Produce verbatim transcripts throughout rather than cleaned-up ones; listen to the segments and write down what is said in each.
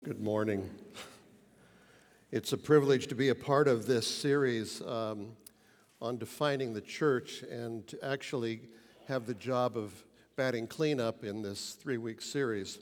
Good morning. It's a privilege to be a part of this series um, on defining the church and to actually have the job of batting cleanup in this three-week series.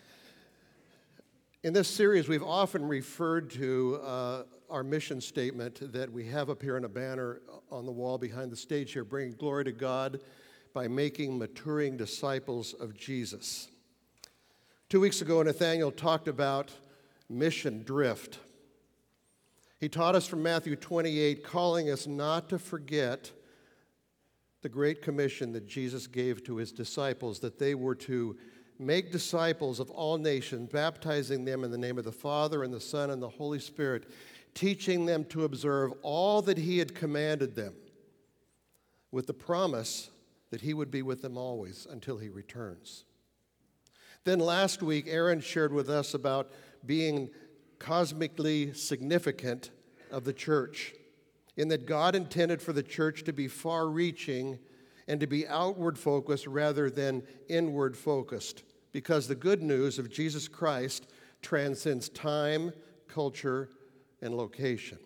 In this series, we've often referred to uh, our mission statement that we have up here on a banner on the wall behind the stage here, bringing glory to God by making maturing disciples of Jesus. Two weeks ago, Nathaniel talked about mission drift. He taught us from Matthew twenty-eight, calling us not to forget the great commission that Jesus gave to his disciples, that they were to make disciples of all nations, baptizing them in the name of the Father and the Son and the Holy Spirit, teaching them to observe all that he had commanded them, with the promise that he would be with them always until he returns. Then last week, Aaron shared with us about being cosmically significant of the church, in that God intended for the church to be far-reaching and to be outward-focused rather than inward-focused, because the good news of Jesus Christ transcends time, culture, and location.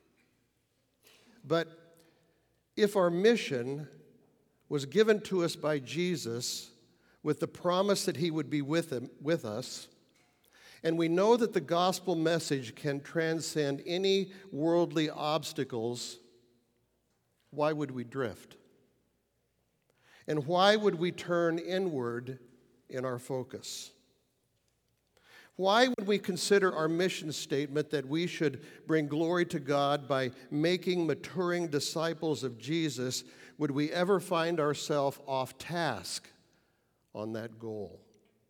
But if our mission was given to us by Jesus with the promise that he would be with him, with us, and we know that the gospel message can transcend any worldly obstacles, why would we drift? And why would we turn inward in our focus? Why would we consider our mission statement that we should bring glory to God by making maturing disciples of Jesus, would we ever find ourselves off task on that goal?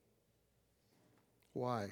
Why?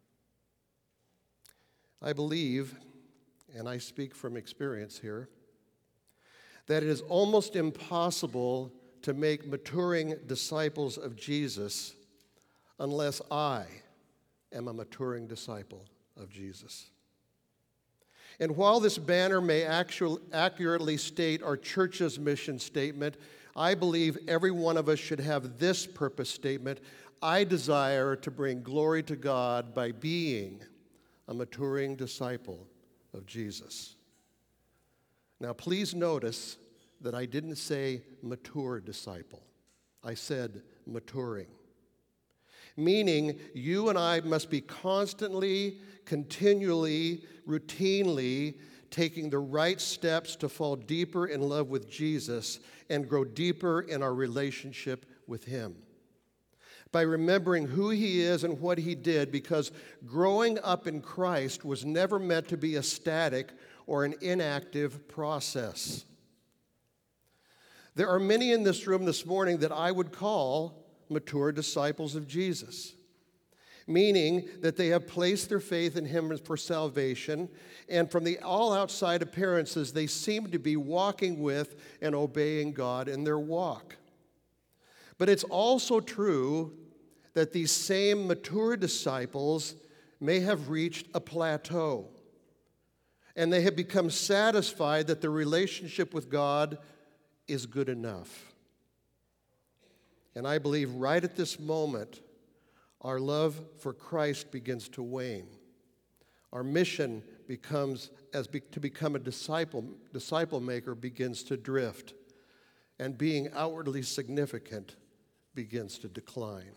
I believe, and I speak from experience here, that it is almost impossible to make maturing disciples of Jesus unless I am a maturing disciple of Jesus. And while this banner may actually accurately state our church's mission statement, I believe every one of us should have this purpose statement: I desire to bring glory to God by being a maturing disciple of Jesus. Now, please notice that I didn't say mature disciple. I said maturing. Meaning, you and I must be constantly, continually, routinely taking the right steps to fall deeper in love with Jesus and grow deeper in our relationship with him, by remembering who he is and what he did, because growing up in Christ was never meant to be a static or an inactive process. There are many in this room this morning that I would call mature disciples of Jesus, meaning that they have placed their faith in him for salvation, and from the all outside appearances, they seem to be walking with and obeying God in their walk. But it's also true that these same mature disciples may have reached a plateau, and they have become satisfied that the relationship with God is good enough. And I believe right at this moment, our love for Christ begins to wane. Our mission becomes, as be, to become a disciple, disciple maker begins to drift, and being outwardly significant begins to decline.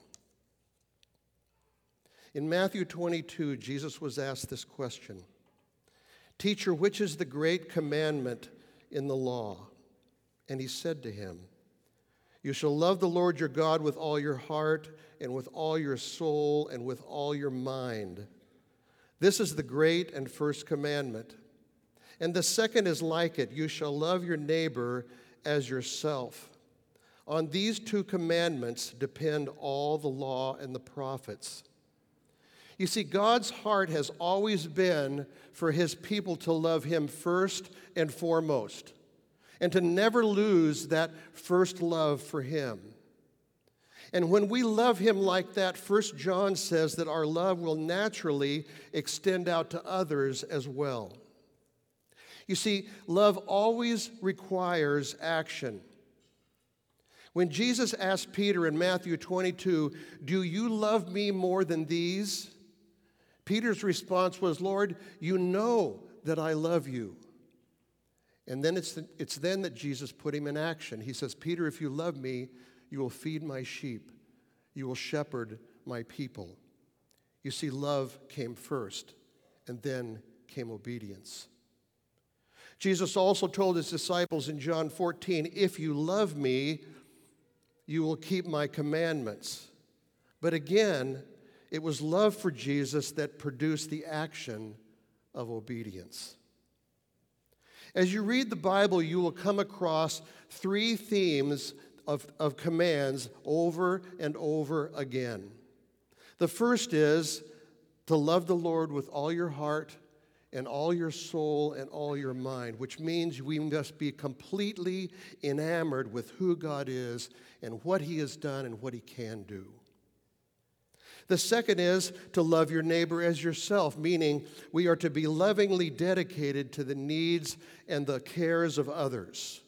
In Matthew twenty-two, Jesus was asked this question: "Teacher, which is the great commandment in the law?" And he said to him, "You shall love the Lord your God with all your heart and with all your soul and with all your mind. This is the great and first commandment. And the second is like it: you shall love your neighbor as yourself. On these two commandments depend all the law and the prophets." You see, God's heart has always been for his people to love him first and foremost, and to never lose that first love for him. And when we love him like that, First John says that our love will naturally extend out to others as well. You see, love always requires action. When Jesus asked Peter in Matthew twenty-two, "Do you love me more than these?" Peter's response was, Lord, you know that I love you. And then it's, the, it's then that Jesus put him in action. He says, Peter, if you love me, you will feed my sheep. You will shepherd my people. You see, love came first, and then came obedience. Jesus also told his disciples in John fourteen, if you love me, you will keep my commandments. But again, it was love for Jesus that produced the action of obedience. As you read the Bible, you will come across three themes of, of commands over and over again. The first is to love the Lord with all your heart and all your soul and all your mind, which means we must be completely enamored with who God is and what he has done and what he can do. The second is to love your neighbor as yourself, meaning we are to be lovingly dedicated to the needs and the cares of others.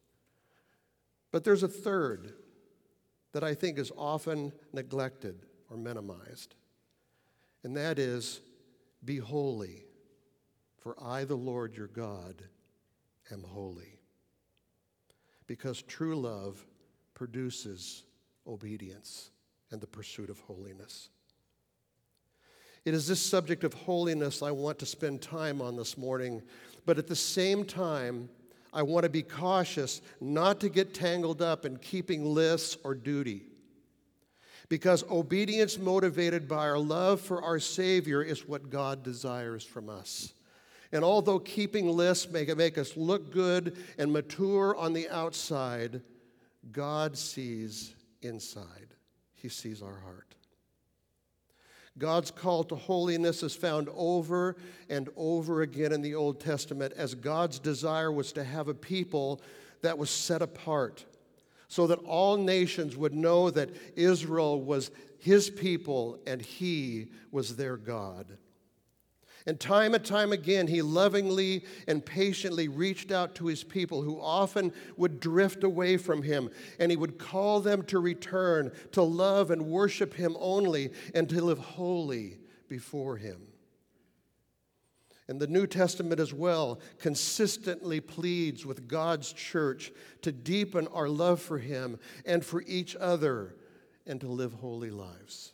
But there's a third that I think is often neglected or minimized, and that is be holy, for I, the Lord your God, am holy. Because true love produces obedience and the pursuit of holiness. It is this subject of holiness I want to spend time on this morning, but at the same time, I want to be cautious not to get tangled up in keeping lists or duty. Because obedience motivated by our love for our Savior is what God desires from us. And although keeping lists may make us look good and mature on the outside, God sees inside. He sees our heart. God's call to holiness is found over and over again in the Old Testament, as God's desire was to have a people that was set apart, so that all nations would know that Israel was his people and he was their God. And time and time again, he lovingly and patiently reached out to his people who often would drift away from him, and he would call them to return, to love and worship him only, and to live holy before him. And the New Testament as well consistently pleads with God's church to deepen our love for him and for each other and to live holy lives.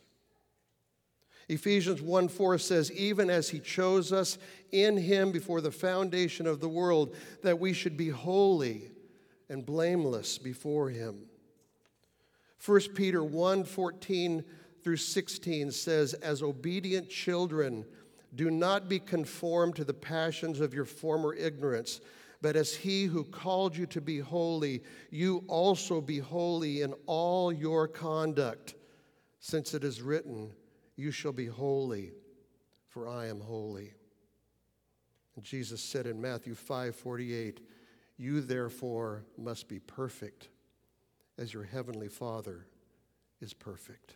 Ephesians one four says, even as he chose us in him before the foundation of the world, that we should be holy and blameless before him. First Peter one fourteen through sixteen says, as obedient children, do not be conformed to the passions of your former ignorance, but as he who called you to be holy, you also be holy in all your conduct, since it is written, you shall be holy, for I am holy. And Jesus said in Matthew five forty-eight, you therefore must be perfect, as your heavenly Father is perfect.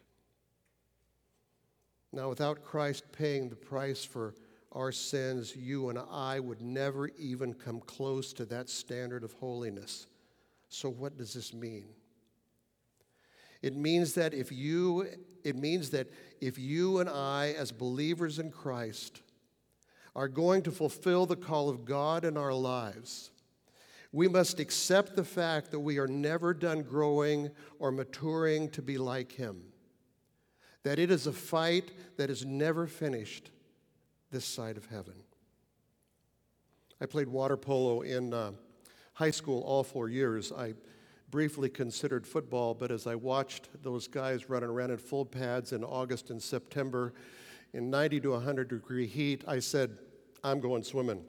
Now, without Christ paying the price for our sins, you and I would never even come close to that standard of holiness. So what does this mean? It means that if you, it means that if you and I, as believers in Christ, are going to fulfill the call of God in our lives, we must accept the fact that we are never done growing or maturing to be like him. That it is a fight that is never finished this side of heaven. I played water polo in uh, high school all four years. I briefly considered football, but as I watched those guys running around in full pads in August and September in ninety to one hundred degree heat, I said, I'm going swimming.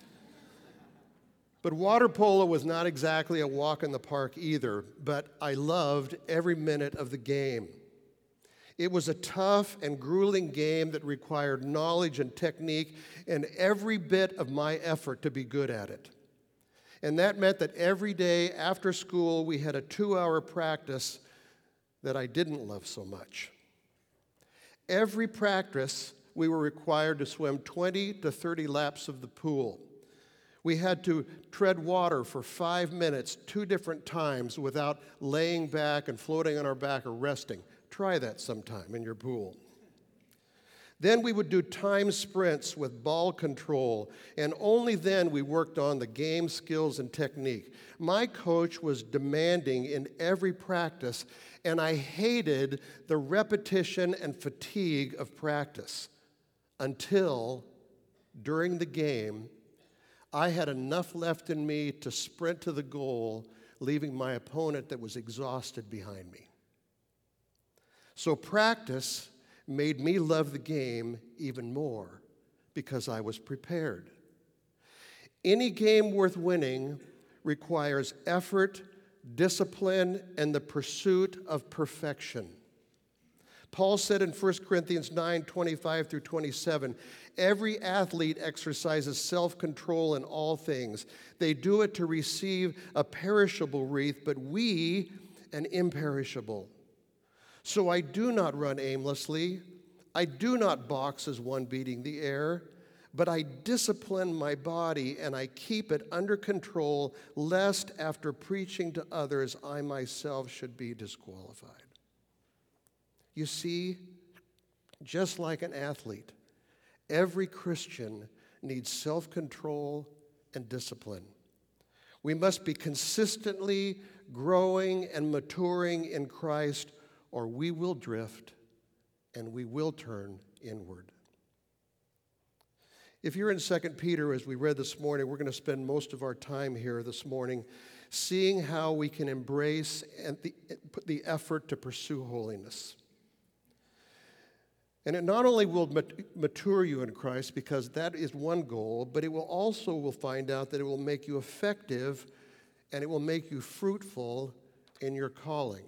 But water polo was not exactly a walk in the park either, but I loved every minute of the game. It was a tough and grueling game that required knowledge and technique and every bit of my effort to be good at it. And that meant that every day after school, we had a two-hour practice that I didn't love so much. Every practice, we were required to swim twenty to thirty laps of the pool. We had to tread water for five minutes, two different times, without laying back and floating on our back or resting. Try that sometime in your pool. Then we would do time sprints with ball control, and only then we worked on the game skills and technique. My coach was demanding in every practice, and I hated the repetition and fatigue of practice until, during the game, I had enough left in me to sprint to the goal, leaving my opponent that was exhausted behind me. So practice made me love the game even more because I was prepared. Any game worth winning requires effort, discipline, and the pursuit of perfection. Paul said in First Corinthians nine, twenty-five through twenty-seven, every athlete exercises self-control in all things. They do it to receive a perishable wreath, but we an imperishable. So I do not run aimlessly. I do not box as one beating the air, but I discipline my body and I keep it under control, lest after preaching to others, I myself should be disqualified. You see, just like an athlete, every Christian needs self-control and discipline. We must be consistently growing and maturing in Christ, or we will drift and we will turn inward. If you're in Second Peter, as we read this morning, we're going to spend most of our time here this morning seeing how we can embrace and the, put the effort to pursue holiness. And it not only will mature you in Christ, because that is one goal, but it will also, we'll find out that it will make you effective and it will make you fruitful in your calling.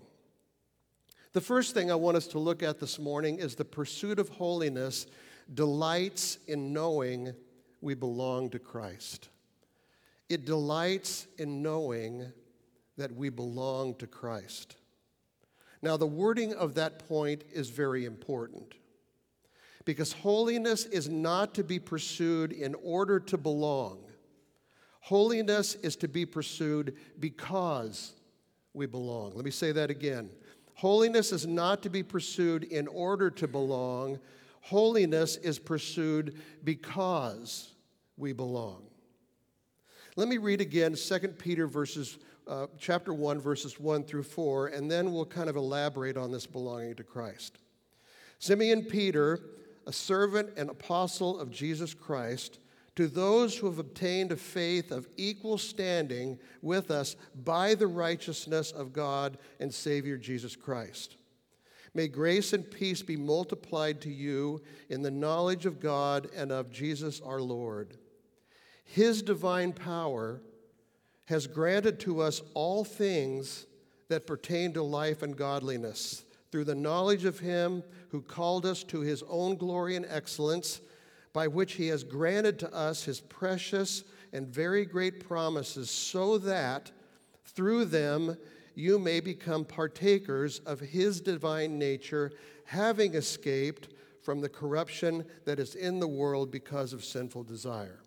The first thing I want us to look at this morning is the pursuit of holiness delights in knowing we belong to Christ. It delights in knowing that we belong to Christ. Now, the wording of that point is very important, because holiness is not to be pursued in order to belong. Holiness is to be pursued because we belong. Let me say that again. Holiness is not to be pursued in order to belong. Holiness is pursued because we belong. Let me read again Second Peter verses, uh, chapter one, verses one through four, and then we'll kind of elaborate on this belonging to Christ. Simeon Peter, a servant and apostle of Jesus Christ, to those who have obtained a faith of equal standing with us by the righteousness of God and Savior Jesus Christ. May grace and peace be multiplied to you in the knowledge of God and of Jesus our Lord. His divine power has granted to us all things that pertain to life and godliness through the knowledge of him who called us to his own glory and excellence, by which he has granted to us his precious and very great promises, so that through them you may become partakers of his divine nature, having escaped from the corruption that is in the world because of sinful desire.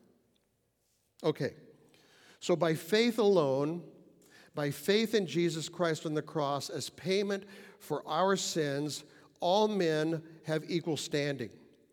Okay, so by faith alone, by faith in Jesus Christ on the cross as payment for our sins, all men have equal standing.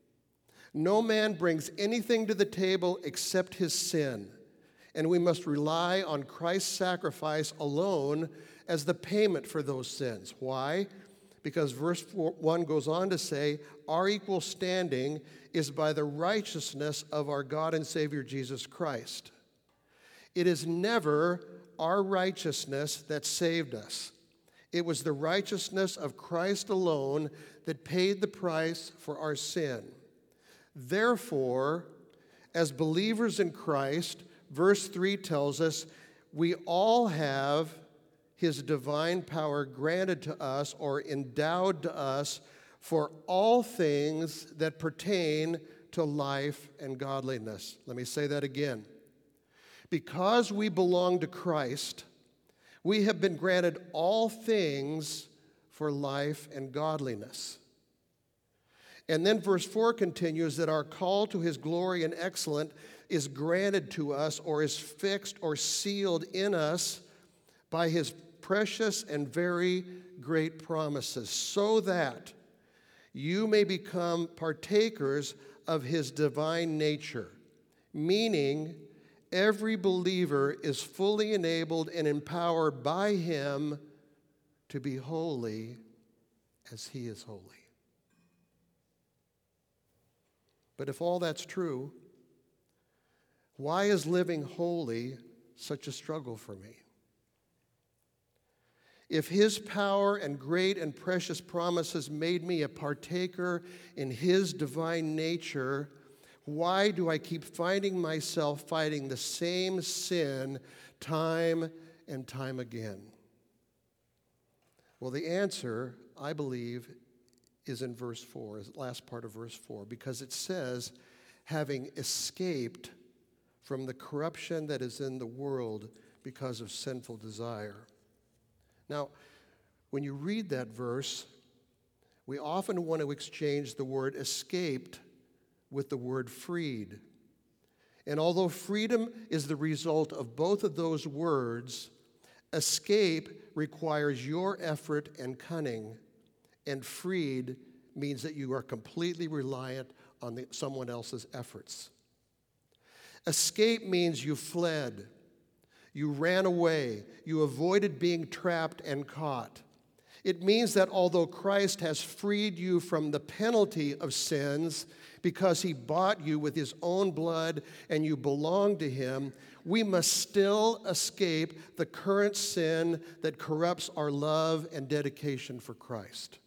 No man brings anything to the table except his sin, and we must rely on Christ's sacrifice alone as the payment for those sins. Why? Because verse one goes on to say, our equal standing is by the righteousness of our God and Savior Jesus Christ. It is never our righteousness that saved us. It was the righteousness of Christ alone that paid the price for our sin. Therefore, as believers in Christ, verse three tells us, we all have his divine power granted to us or endowed to us for all things that pertain to life and godliness. Let me say that again. Because we belong to Christ, we have been granted all things for life and godliness. And then verse four continues that our call to his glory and excellence is granted to us or is fixed or sealed in us by his precious and very great promises, so that you may become partakers of his divine nature, meaning every believer is fully enabled and empowered by him to be holy as he is holy. But if all that's true, why is living holy such a struggle for me? If his power and great and precious promises made me a partaker in his divine nature, why do I keep finding myself fighting the same sin time and time again? Well, the answer, I believe, is in verse four, is the last part of verse four, because it says, having escaped from the corruption that is in the world because of sinful desire. Now, when you read that verse, we often want to exchange the word escaped with the word freed. And although freedom is the result of both of those words, escape requires your effort and cunning, and freed means that you are completely reliant on the, someone else's efforts. Escape means you fled. You ran away. You avoided being trapped and caught. It means that although Christ has freed you from the penalty of sins because he bought you with his own blood and you belong to him, we must still escape the current sin that corrupts our love and dedication for Christ.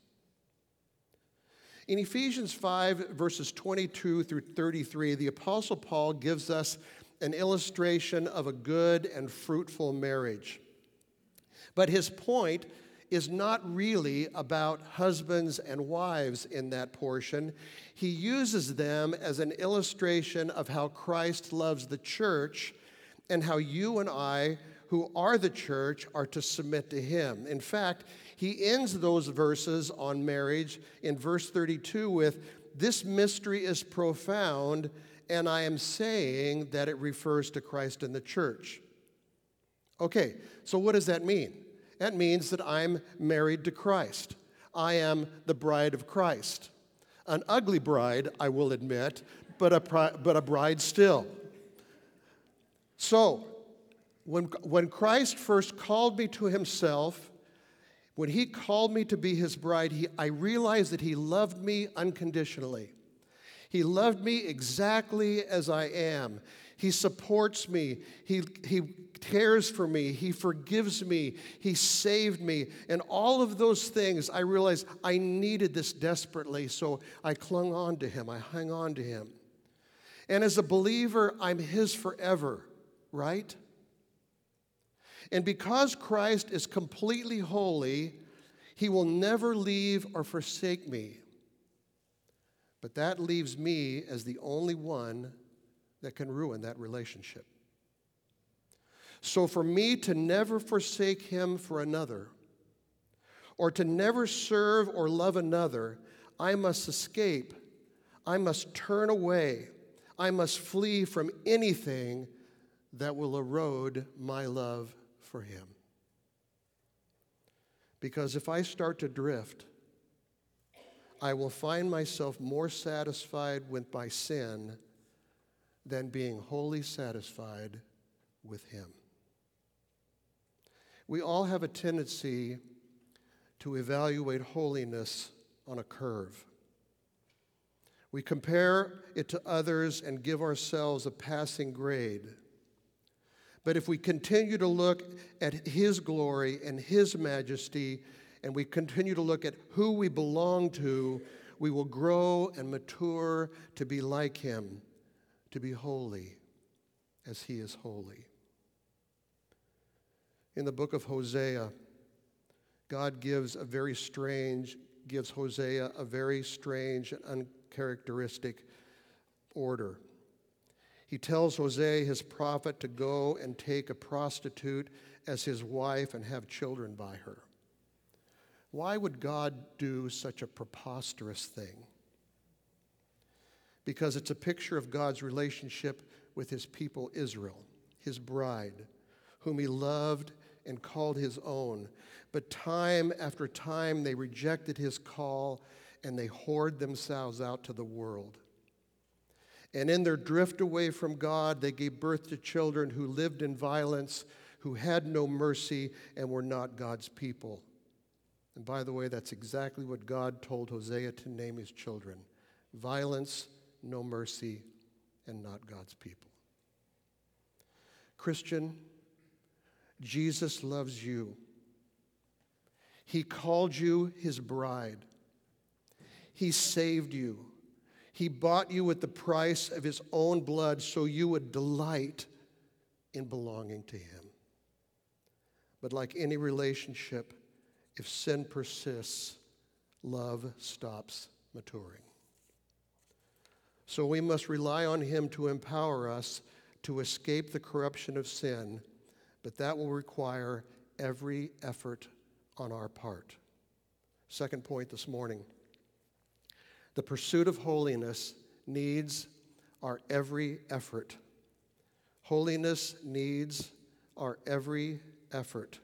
In Ephesians five, verses twenty-two through thirty-three, the Apostle Paul gives us an illustration of a good and fruitful marriage. But his point is not really about husbands and wives in that portion. He uses them as an illustration of how Christ loves the church and how you and I, who are the church, are to submit to him. In fact, he ends those verses on marriage in verse thirty-two with, "This mystery is profound, and I am saying that it refers to Christ and the church." Okay, so what does that mean? That means that I'm married to Christ. I am the bride of Christ. An ugly bride, I will admit, but a, but a bride still. So, when, when Christ first called me to himself, when he called me to be his bride, he, I realized that he loved me unconditionally. He loved me exactly as I am. He supports me. He, he cares for me. He forgives me. He saved me. And all of those things, I realized I needed this desperately, so I clung on to him. I hung on to him. And as a believer, I'm his forever, right? And because Christ is completely holy, he will never leave or forsake me. But that leaves me as the only one that can ruin that relationship. So for me to never forsake him for another, or to never serve or love another, I must escape. I must turn away. I must flee from anything that will erode my love for him. Because if I start to drift, I will find myself more satisfied with my sin than being wholly satisfied with him. We all have a tendency to evaluate holiness on a curve. We compare it to others and give ourselves a passing grade. But if we continue to look at his glory and his majesty, and we continue to look at who we belong to, we will grow and mature to be like him, to be holy as he is holy. In the book of Hosea, God gives a very strange, gives Hosea a very strange and uncharacteristic order. He tells Hosea, his prophet, to go and take a prostitute as his wife and have children by her. Why would God do such a preposterous thing? Because it's a picture of God's relationship with his people Israel, his bride, whom he loved and called his own. But time after time they rejected his call and they whored themselves out to the world. And in their drift away from God, they gave birth to children who lived in violence, who had no mercy, and were not God's people. And by the way, that's exactly what God told Hosea to name his children: violence, no mercy, and not God's people. Christian, Jesus loves you. He called you his bride. He saved you. He bought you with the price of his own blood so you would delight in belonging to him. But like any relationship, if sin persists, love stops maturing. So we must rely on him to empower us to escape the corruption of sin, but that will require every effort on our part. Second point this morning: the pursuit of holiness needs our every effort. Holiness needs our every effort.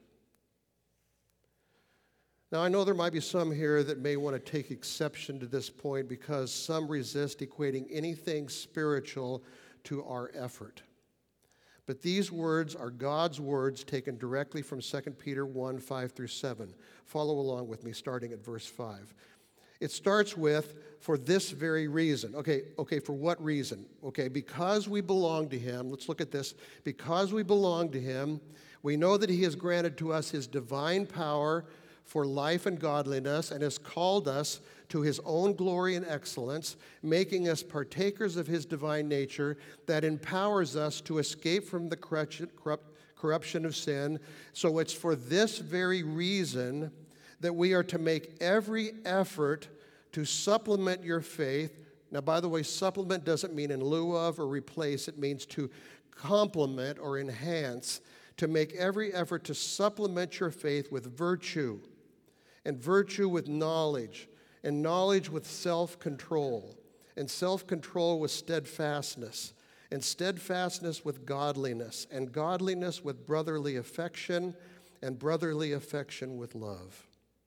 Now, I know there might be some here that may want to take exception to this point because some resist equating anything spiritual to our effort. But these words are God's words taken directly from Second Peter one, five through seven. Follow along with me, starting at verse five. It starts with, for this very reason. Okay, okay, for what reason? Okay, because we belong to him. Let's look at this. Because we belong to him, we know that he has granted to us his divine power for life and godliness, and has called us to his own glory and excellence, making us partakers of his divine nature that empowers us to escape from the corruption of sin. So it's for this very reason that we are to make every effort to supplement your faith. Now, by the way, supplement doesn't mean in lieu of or replace. It means to complement or enhance, to make every effort to supplement your faith with virtue, and virtue with knowledge, and knowledge with self-control, and self-control with steadfastness, and steadfastness with godliness, and godliness with brotherly affection, and brotherly affection with love.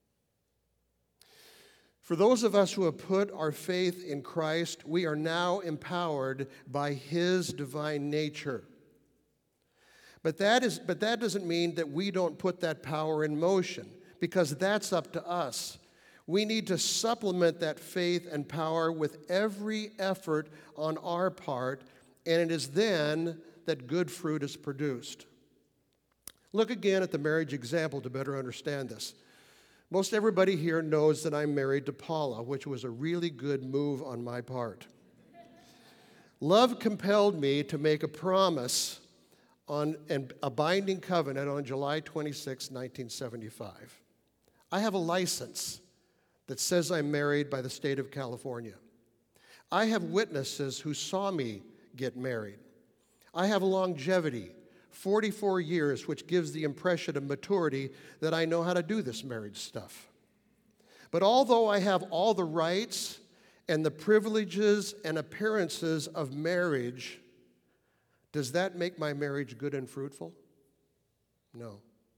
For those of us who have put our faith in Christ, we are now empowered by his divine nature. But that is, but that doesn't mean that we don't put that power in motion, because that's up to us. We need to supplement that faith and power with every effort on our part, and it is then that good fruit is produced. Look again at the marriage example to better understand this. Most everybody here knows that I'm married to Paula, which was a really good move on my part. Love compelled me to make a promise on and a binding covenant on July twenty-sixth, nineteen seventy-five. I have a license that says I'm married by the state of California. I have witnesses who saw me get married. I have longevity, forty-four years, which gives the impression of maturity that I know how to do this marriage stuff. But although I have all the rights and the privileges and appearances of marriage, does that make my marriage good and fruitful? No.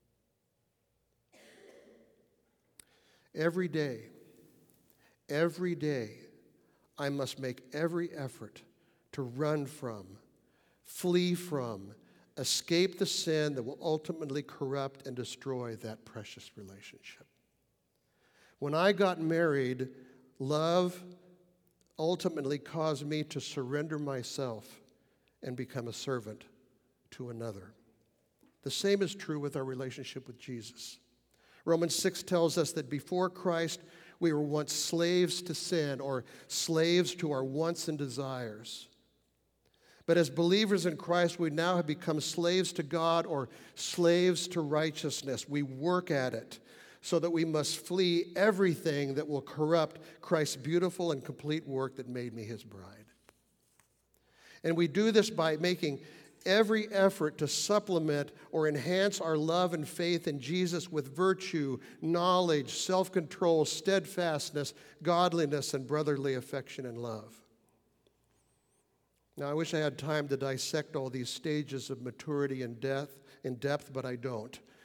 Every day, every day, I must make every effort to run from, flee from, escape the sin that will ultimately corrupt and destroy that precious relationship. When I got married, love ultimately caused me to surrender myself and become a servant to another. The same is true with our relationship with Jesus. Romans six tells us that before Christ, we were once slaves to sin, or slaves to our wants and desires. But as believers in Christ, we now have become slaves to God, or slaves to righteousness. We work at it so that we must flee everything that will corrupt Christ's beautiful and complete work that made me his bride. And we do this by making every effort to supplement or enhance our love and faith in Jesus with virtue, knowledge, self-control, steadfastness, godliness, and brotherly affection and love. Now, I wish I had time to dissect all these stages of maturity and death in depth, but I don't.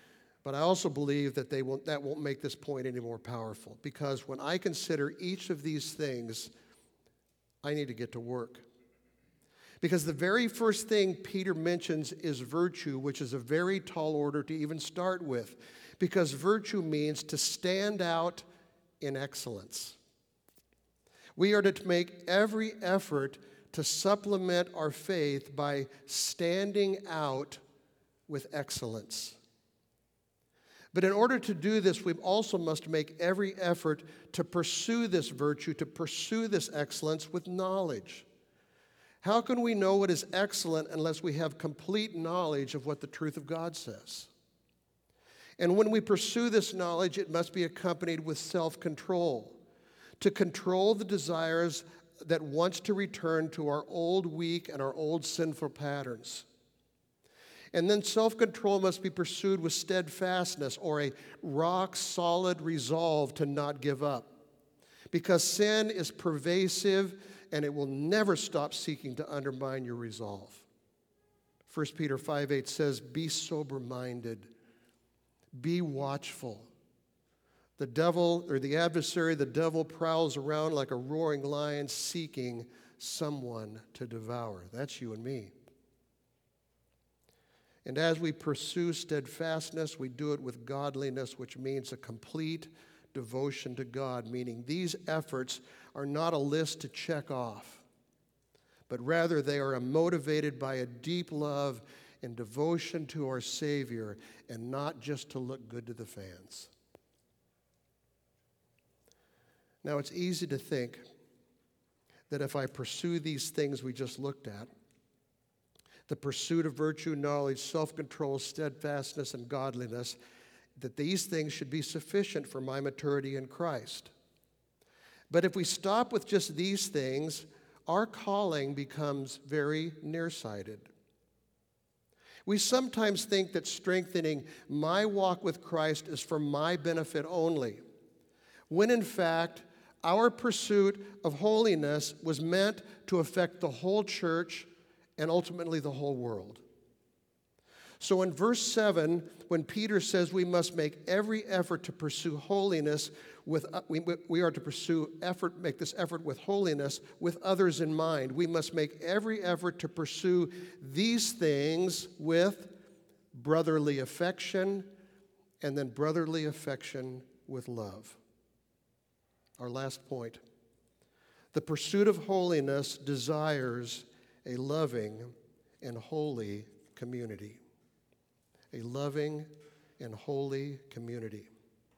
But I also believe that they won't, that won't make this point any more powerful, because when I consider each of these things, I need to get to work. Because the very first thing Peter mentions is virtue, which is a very tall order to even start with, because virtue means to stand out in excellence. We are to make every effort to supplement our faith by standing out with excellence. But in order to do this, we also must make every effort to pursue this virtue, to pursue this excellence with knowledge. How can we know what is excellent unless we have complete knowledge of what the truth of God says? And when we pursue this knowledge, it must be accompanied with self-control, to control the desires that wants to return to our old weak and our old sinful patterns. And then self-control must be pursued with steadfastness, or a rock-solid resolve to not give up. Because sin is pervasive, and it will never stop seeking to undermine your resolve. First Peter five eight says, "Be sober-minded, be watchful. The devil, or the adversary, the devil prowls around like a roaring lion seeking someone to devour." That's you and me. And as we pursue steadfastness, we do it with godliness, which means a complete devotion to God, meaning these efforts are not a list to check off, but rather they are motivated by a deep love and devotion to our Savior, and not just to look good to the fans. Now, it's easy to think that if I pursue these things we just looked at, the pursuit of virtue, knowledge, self-control, steadfastness, and godliness, that these things should be sufficient for my maturity in Christ. But if we stop with just these things, our calling becomes very nearsighted. We sometimes think that strengthening my walk with Christ is for my benefit only, when in fact, our pursuit of holiness was meant to affect the whole church and ultimately the whole world. So in verse seven, when Peter says we must make every effort to pursue holiness with, uh, we, we are to pursue effort, make this effort with holiness with others in mind. We must make every effort to pursue these things with brotherly affection, and then brotherly affection with love. Our last point. The pursuit of holiness desires a loving and holy community. A loving and holy community.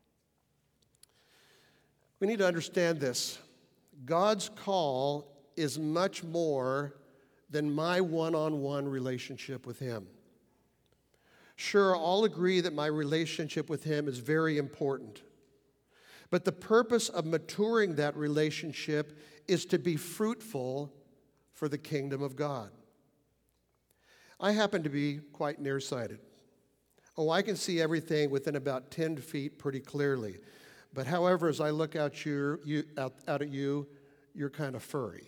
We need to understand this. God's call is much more than my one-on-one relationship with Him. Sure, I'll agree that my relationship with Him is very important. But the purpose of maturing that relationship is to be fruitful for the kingdom of God. I happen to be quite nearsighted. Oh, I can see everything within about ten feet pretty clearly. But however, as I look out, your, you, out, out at you, you're kind of furry.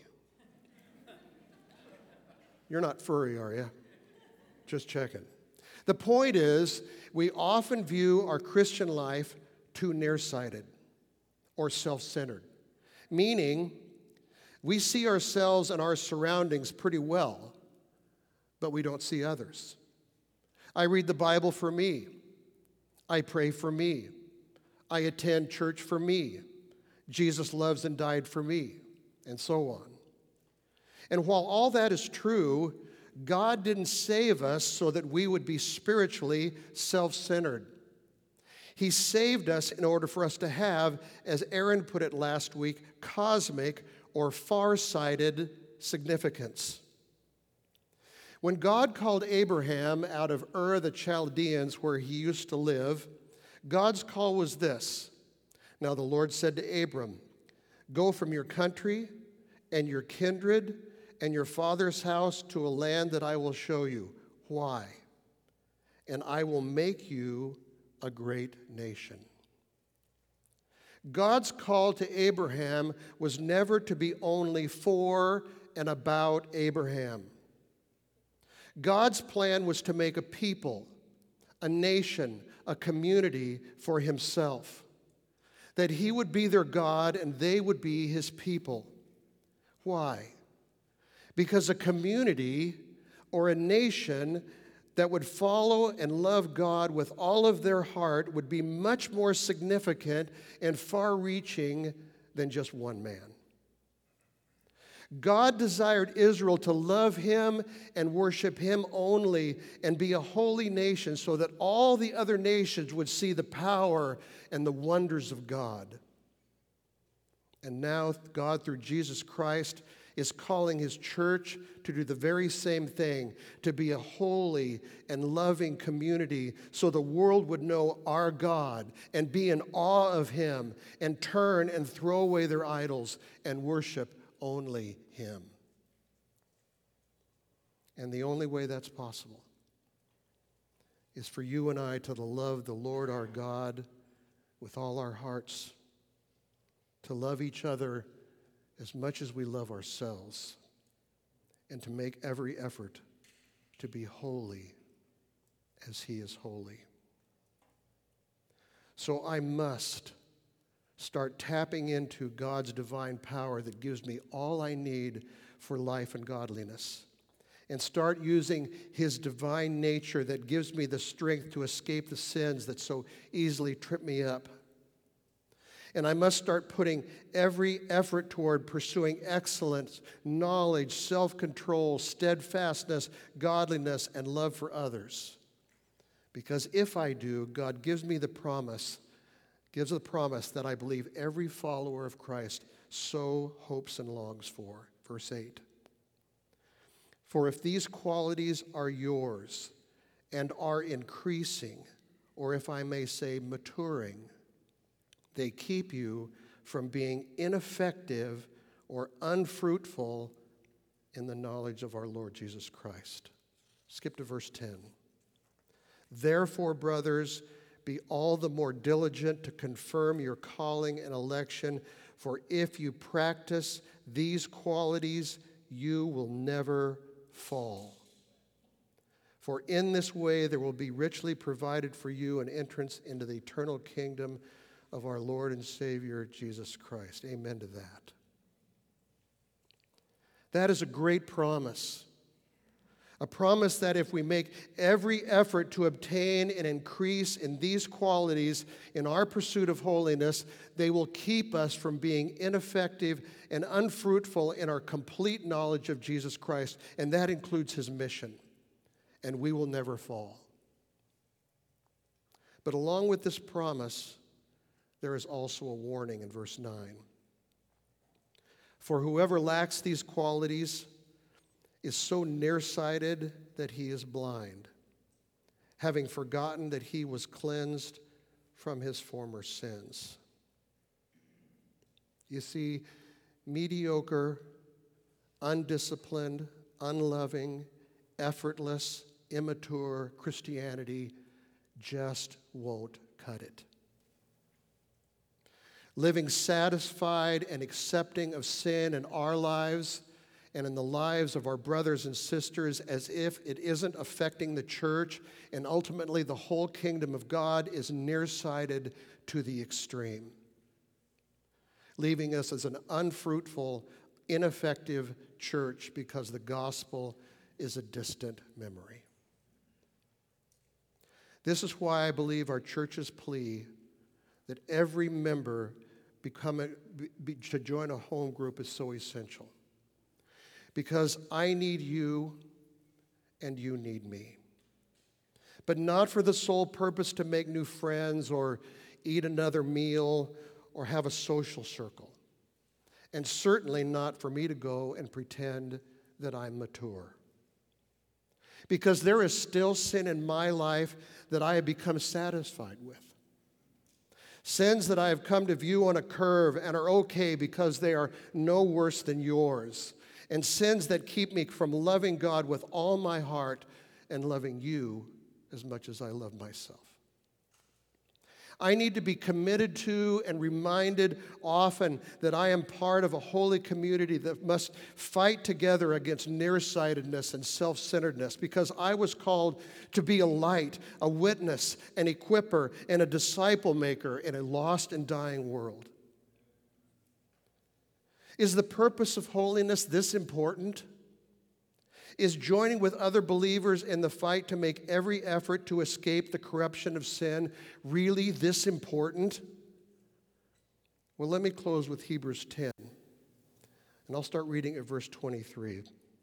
You're not furry, are you? Just checking. The point is, we often view our Christian life too nearsighted or self-centered, meaning we see ourselves and our surroundings pretty well, but we don't see others. I read the Bible for me. I pray for me. I attend church for me. Jesus loves and died for me, and so on. And while all that is true, God didn't save us so that we would be spiritually self-centered. He saved us in order for us to have, as Aaron put it last week, cosmic or far-sighted significance. When God called Abraham out of Ur the Chaldeans, where he used to live, God's call was this. Now the Lord said to Abram, "Go from your country and your kindred and your father's house to a land that I will show you." Why? "And I will make you a great nation." God's call to Abraham was never to be only for and about Abraham. God's plan was to make a people, a nation, a community for himself, that he would be their God and they would be his people. Why? Because a community or a nation that would follow and love God with all of their heart would be much more significant and far-reaching than just one man. God desired Israel to love him and worship him only and be a holy nation so that all the other nations would see the power and the wonders of God. And now God, through Jesus Christ, is calling his church to do the very same thing, to be a holy and loving community so the world would know our God and be in awe of him and turn and throw away their idols and worship only him. And the only way that's possible is for you and I to love the Lord our God with all our hearts, to love each other as much as we love ourselves, and to make every effort to be holy as he is holy. So I must start tapping into God's divine power that gives me all I need for life and godliness, and start using his divine nature that gives me the strength to escape the sins that so easily trip me up. And I must start putting every effort toward pursuing excellence, knowledge, self-control, steadfastness, godliness, and love for others. Because if I do, God gives me the promise, gives the promise that I believe every follower of Christ so hopes and longs for. Verse eight. For if these qualities are yours and are increasing, or if I may say maturing, they keep you from being ineffective or unfruitful in the knowledge of our Lord Jesus Christ. Skip to verse ten. Therefore, brothers, be all the more diligent to confirm your calling and election, for if you practice these qualities, you will never fall. For in this way there will be richly provided for you an entrance into the eternal kingdom of our Lord and Savior, Jesus Christ. Amen to that. That is a great promise. A promise that if we make every effort to obtain and increase in these qualities in our pursuit of holiness, they will keep us from being ineffective and unfruitful in our complete knowledge of Jesus Christ, and that includes his mission, and we will never fall. But along with this promise, there is also a warning in verse nine. For whoever lacks these qualities is so nearsighted that he is blind, having forgotten that he was cleansed from his former sins. You see, mediocre, undisciplined, unloving, effortless, immature Christianity just won't cut it. Living satisfied and accepting of sin in our lives and in the lives of our brothers and sisters as if it isn't affecting the church and ultimately the whole kingdom of God is nearsighted to the extreme, leaving us as an unfruitful, ineffective church because the gospel is a distant memory. This is why I believe our church's plea that every member become a, be, to join a home group is so essential. Because I need you and you need me. But not for the sole purpose to make new friends or eat another meal or have a social circle. And certainly not for me to go and pretend that I'm mature. Because there is still sin in my life that I have become satisfied with. Sins that I have come to view on a curve and are okay because they are no worse than yours. And sins that keep me from loving God with all my heart and loving you as much as I love myself. I need to be committed to and reminded often that I am part of a holy community that must fight together against nearsightedness and self-centeredness, because I was called to be a light, a witness, an equipper, and a disciple maker in a lost and dying world. Is the purpose of holiness this important? Is joining with other believers in the fight to make every effort to escape the corruption of sin really this important? Well, let me close with Hebrews ten, and I'll start reading at verse twenty-three.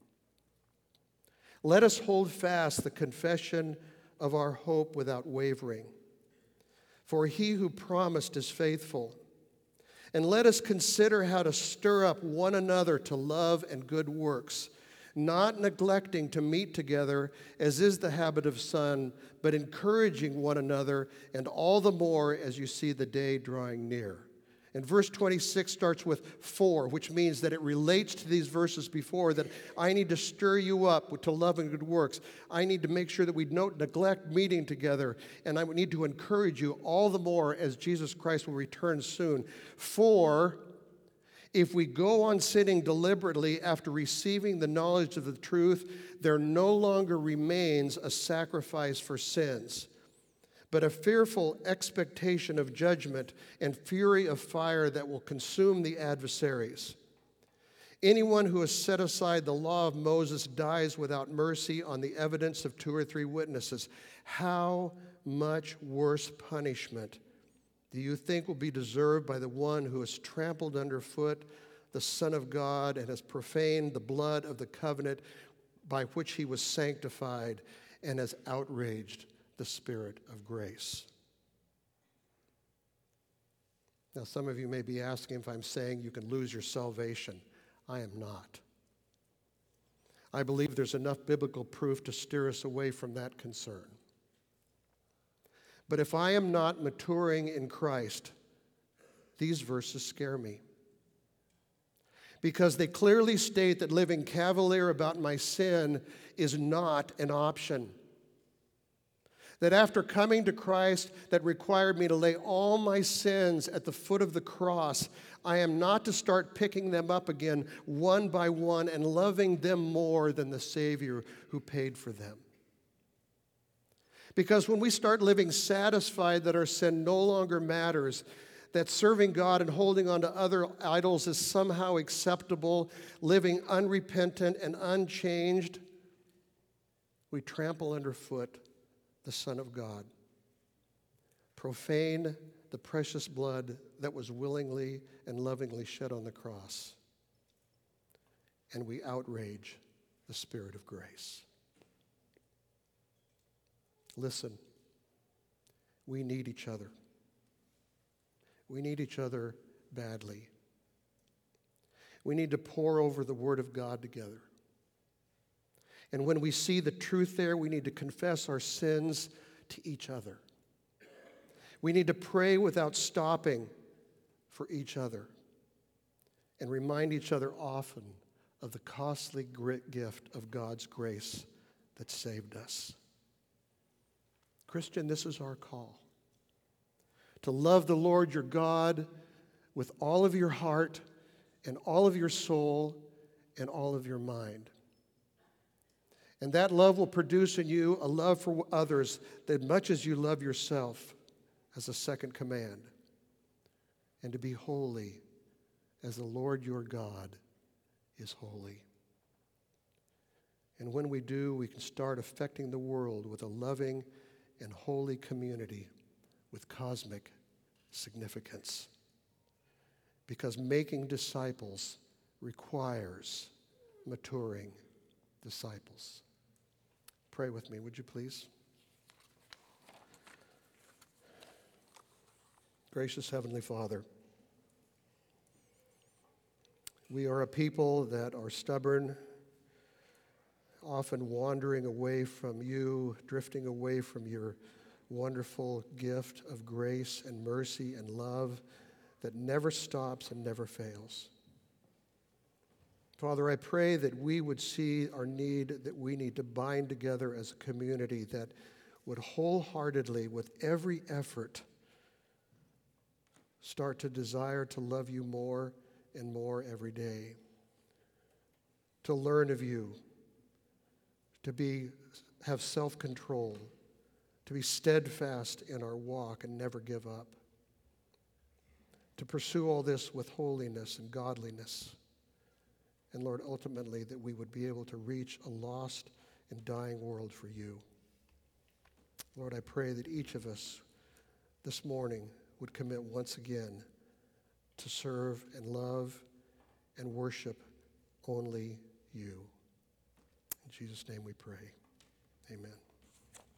Let us hold fast the confession of our hope without wavering, for he who promised is faithful. And let us consider how to stir up one another to love and good works, not neglecting to meet together, as is the habit of some, but encouraging one another, and all the more as you see the day drawing near. And verse twenty-six starts with for, which means that it relates to these verses before, that I need to stir you up to love and good works. I need to make sure that we don't neglect meeting together, and I need to encourage you all the more as Jesus Christ will return soon. For if we go on sinning deliberately after receiving the knowledge of the truth, there no longer remains a sacrifice for sins, but a fearful expectation of judgment and fury of fire that will consume the adversaries. Anyone who has set aside the law of Moses dies without mercy on the evidence of two or three witnesses. How much worse punishment do you think will be deserved by the one who has trampled underfoot the Son of God and has profaned the blood of the covenant by which he was sanctified and has outraged the Spirit of grace? Now, some of you may be asking if I'm saying you can lose your salvation. I am not. I believe there's enough biblical proof to steer us away from that concern. But if I am not maturing in Christ, these verses scare me, because they clearly state that living cavalier about my sin is not an option. That after coming to Christ that required me to lay all my sins at the foot of the cross, I am not to start picking them up again one by one and loving them more than the Savior who paid for them. Because when we start living satisfied that our sin no longer matters, that serving God and holding on to other idols is somehow acceptable, living unrepentant and unchanged, we trample underfoot the Son of God, profane the precious blood that was willingly and lovingly shed on the cross, and we outrage the Spirit of grace. Listen, we need each other. We need each other badly. We need to pore over the Word of God together. And when we see the truth there, we need to confess our sins to each other. We need to pray without stopping for each other and remind each other often of the costly gift of God's grace that saved us. Christian, this is our call. To love the Lord your God with all of your heart and all of your soul and all of your mind. And that love will produce in you a love for others that much as you love yourself, as a second command. And to be holy as the Lord your God is holy. And when we do, we can start affecting the world with a loving and holy community with cosmic significance. Because making disciples requires maturing disciples. Pray with me, would you please? Gracious Heavenly Father, we are a people that are stubborn, often wandering away from you, drifting away from your wonderful gift of grace and mercy and love that never stops and never fails. Father, I pray that we would see our need, that we need to bind together as a community that would wholeheartedly, with every effort, start to desire to love you more and more every day, to learn of you, to be have self-control, to be steadfast in our walk and never give up, to pursue all this with holiness and godliness. And Lord, ultimately, that we would be able to reach a lost and dying world for you. Lord, I pray that each of us this morning would commit once again to serve and love and worship only you. In Jesus' name we pray. Amen.